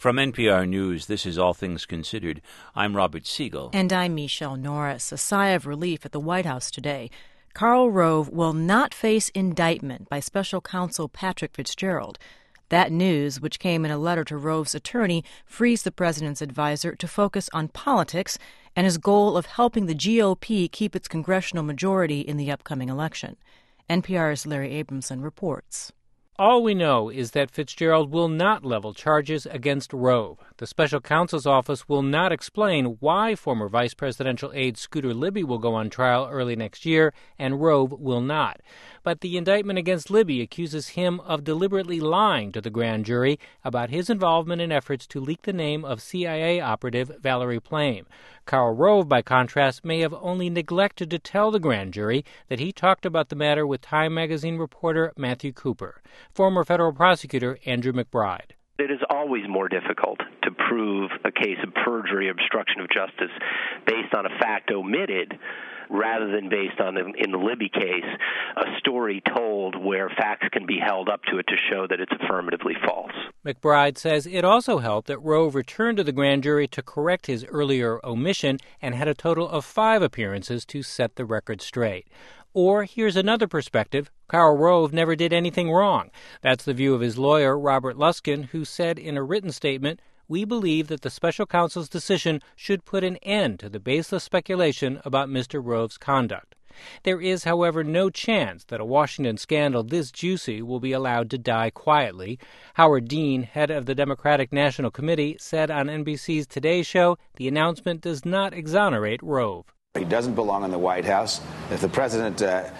From NPR News, this is All Things Considered. I'm Robert Siegel. And I'm Michelle Norris. A sigh of relief at the White House today. Karl Rove will not face indictment by special counsel Patrick Fitzgerald. That news, which came in a letter to Rove's attorney, frees the president's advisor to focus on politics and his goal of helping the GOP keep its congressional majority in the upcoming election. NPR's Larry Abramson reports. All we know is that Fitzgerald will not level charges against Rove. The special counsel's office will not explain why former vice presidential aide Scooter Libby will go on trial early next year and Rove will not. But the indictment against Libby accuses him of deliberately lying to the grand jury about his involvement in efforts to leak the name of CIA operative Valerie Plame. Karl Rove, by contrast, may have only neglected to tell the grand jury that he talked about the matter with Time magazine reporter Matthew Cooper. Former federal prosecutor Andrew McBride. It is always more difficult to prove a case of perjury or obstruction of justice based on a fact omitted rather than based on, in the Libby case, a story told where facts can be held up to it to show that it's affirmatively false. McBride says it also helped that Rove returned to the grand jury to correct his earlier omission and had a total of 5 appearances to set the record straight. Or here's another perspective. Karl Rove never did anything wrong. That's the view of his lawyer, Robert Luskin, who said in a written statement, "We believe that the special counsel's decision should put an end to the baseless speculation about Mr. Rove's conduct." There is, however, no chance that a Washington scandal this juicy will be allowed to die quietly. Howard Dean, head of the Democratic National Committee, said on NBC's Today Show the announcement does not exonerate Rove. He doesn't belong in the White House. If the president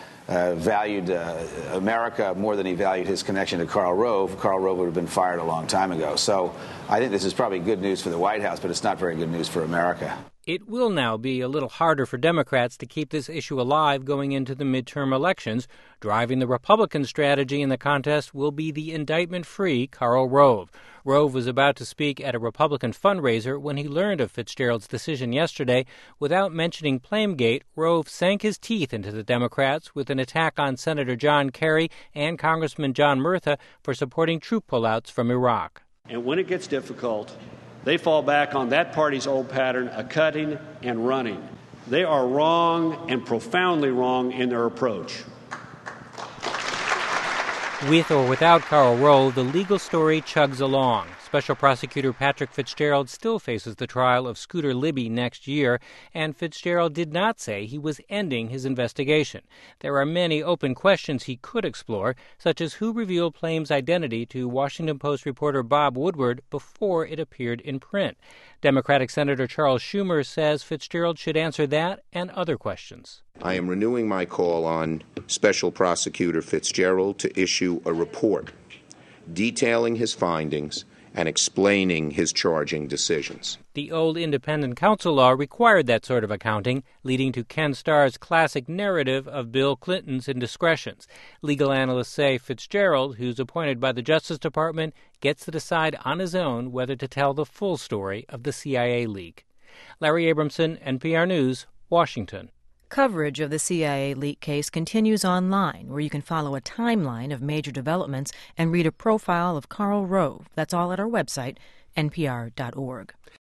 valued America more than he valued his connection to Karl Rove would have been fired a long time ago. So I think this is probably good news for the White House, but it's not very good news for America. It will now be a little harder for Democrats to keep this issue alive going into the midterm elections. Driving the Republican strategy in the contest will be the indictment-free Karl Rove. Rove was about to speak at a Republican fundraiser when he learned of Fitzgerald's decision yesterday. Without mentioning Plamegate, Rove sank his teeth into the Democrats with an attack on Senator John Kerry and Congressman John Murtha for supporting troop pullouts from Iraq. And when it gets difficult, they fall back on that party's old pattern of cutting and running. They are wrong and profoundly wrong in their approach. With or without Karl Rove, the legal story chugs along. Special Prosecutor Patrick Fitzgerald still faces the trial of Scooter Libby next year, and Fitzgerald did not say he was ending his investigation. There are many open questions he could explore, such as who revealed Plame's identity to Washington Post reporter Bob Woodward before it appeared in print. Democratic Senator Charles Schumer says Fitzgerald should answer that and other questions. I am renewing my call on Special Prosecutor Fitzgerald to issue a report detailing his findings and explaining his charging decisions. The old independent counsel law required that sort of accounting, leading to Ken Starr's classic narrative of Bill Clinton's indiscretions. Legal analysts say Fitzgerald, who's appointed by the Justice Department, gets to decide on his own whether to tell the full story of the CIA leak. Larry Abramson, NPR News, Washington. Coverage of the CIA leak case continues online, where you can follow a timeline of major developments and read a profile of Karl Rove. That's all at our website, npr.org.